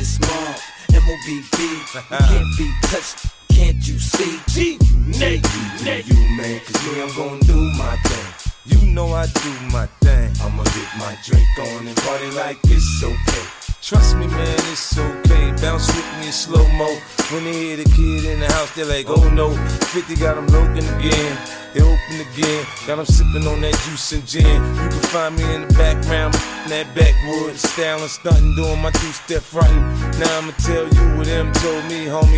this mob, MOBB. You can't be touched, can't you see? G, Nate, You man, cause me, I'm gon' do my thing. You know I do my thing. I'ma get my drink on and party like it's okay. Trust me, man, it's okay. Bounce with me in slow-mo. When they hear the kid in the house, they're like, oh no. 50 got them looking again. They open again. Got them sipping on that juice and gin. You can find me in the background, in that backwood, styling, stunting, doing my two-step frontin'. Now I'ma tell you what them told me, homie.